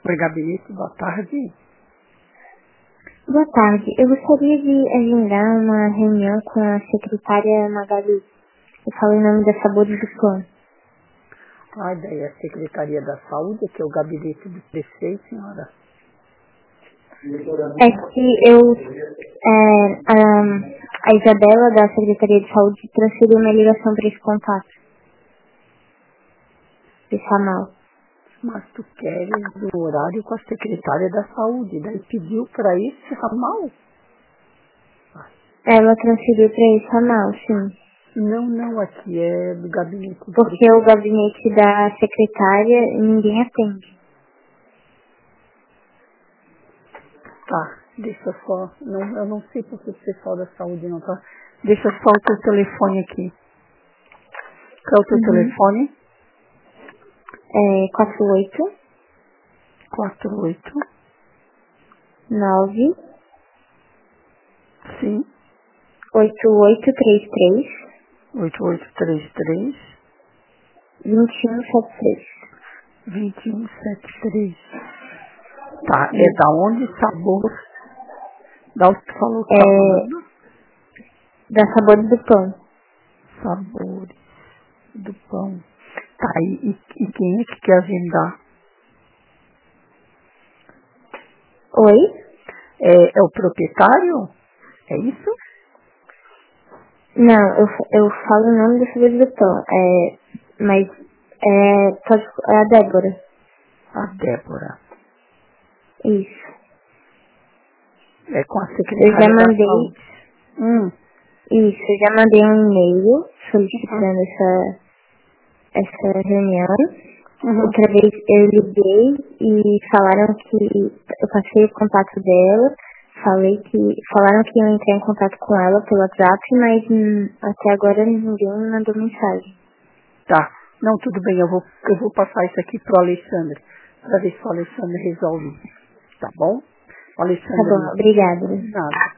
Oi, gabinete, boa tarde. Boa tarde. Eu gostaria de agendar uma reunião com a secretária Magali. Eu falo em nome da Sabores do Pão. Daí a Secretaria da Saúde, que é o gabinete do prefeito, senhora. É que a Isabela da Secretaria de Saúde transferiu minha ligação para esse contato. Esse ramal. Mas tu queres do horário com a Secretária da Saúde, daí pediu para esse ramal? Ela transferiu para esse ramal, sim. Não, aqui é do gabinete do Porque prefeito. o gabinete da secretária ninguém atende. Tá, deixa só, eu não sei porque o pessoal da saúde não tá. Deixa só o teu telefone aqui. Qual é o teu telefone? 48 48, 9 sim, 8833 8833 2173. 2173. Tá, é da onde sabor? Da onde tu falou que tá falando? Da Sabores do Pão. Sabores do pão. Tá, e quem é que quer agendar? Oi? É o proprietário? É isso? Não, eu falo o nome da Sabores do Pão. Mas é a Débora. A Débora. Isso. É com a Eu já Secretaria da mandei. Saúde. Isso, eu já mandei um e-mail solicitando essa reunião. Outra vez eu liguei e falaram que eu passei o contato dela, falaram que iam entrar em contato com ela pelo WhatsApp, mas até agora ninguém mandou mensagem. Tá. Não, tudo bem, eu vou passar isso aqui pro Alexandre, para ver se o Alexandre resolve. Tá bom? O Tá Alexandre, bom, obrigada. nada.